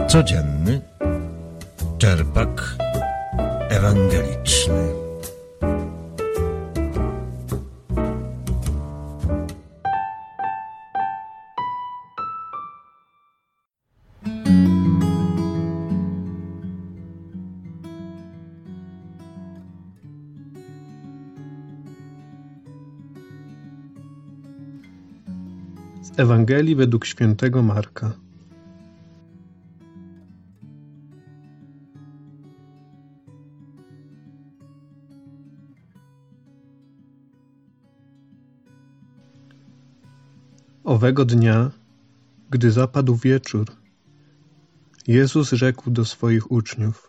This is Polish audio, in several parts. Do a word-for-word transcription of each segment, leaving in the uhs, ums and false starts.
Codzienny czerpak ewangeliczny. Z Ewangelii według świętego Marka. Owego dnia, gdy zapadł wieczór, Jezus rzekł do swoich uczniów: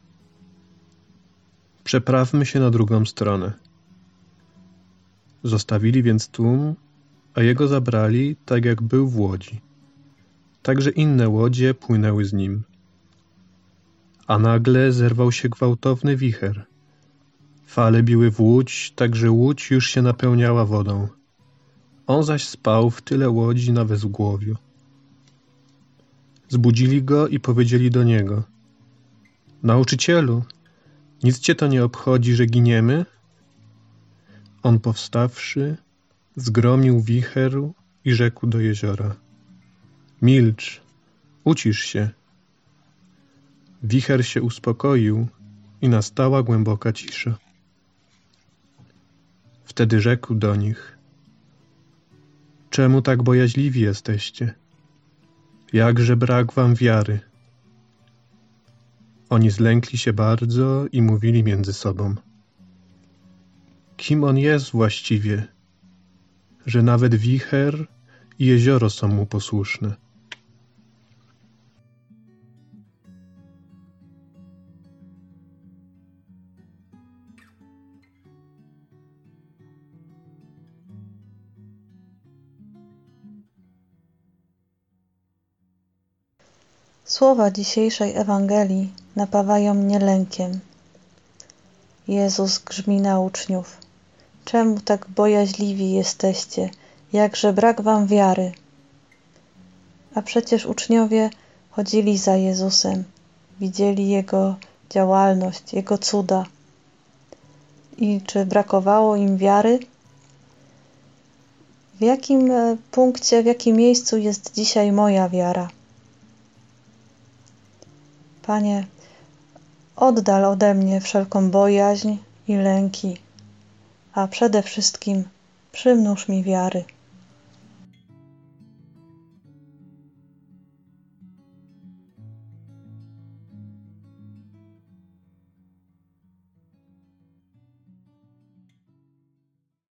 przeprawmy się na drugą stronę. Zostawili więc tłum, a Jego zabrali, tak jak był w łodzi. Także inne łodzie płynęły z Nim. A nagle zerwał się gwałtowny wicher. Fale biły w łódź, tak że łódź już się napełniała wodą. On zaś spał w tyle łodzi na wezgłowiu. Zbudzili Go i powiedzieli do Niego: Nauczycielu, nic Cię to nie obchodzi, że giniemy? On powstawszy, zgromił wicher i rzekł do jeziora: milcz, ucisz się. Wicher się uspokoił i nastała głęboka cisza. Wtedy rzekł do nich: czemu tak bojaźliwi jesteście? Jakże brak wam wiary? Oni zlękli się bardzo i mówili między sobą: kim on jest właściwie, że nawet wicher i jezioro są mu posłuszne? Słowa dzisiejszej Ewangelii napawają mnie lękiem. Jezus grzmi na uczniów: czemu tak bojaźliwi jesteście? Jakże brak wam wiary? A przecież uczniowie chodzili za Jezusem, widzieli Jego działalność, Jego cuda. I czy brakowało im wiary? W jakim punkcie, w jakim miejscu jest dzisiaj moja wiara? Panie, oddal ode mnie wszelką bojaźń i lęki, a przede wszystkim przymnóż mi wiary.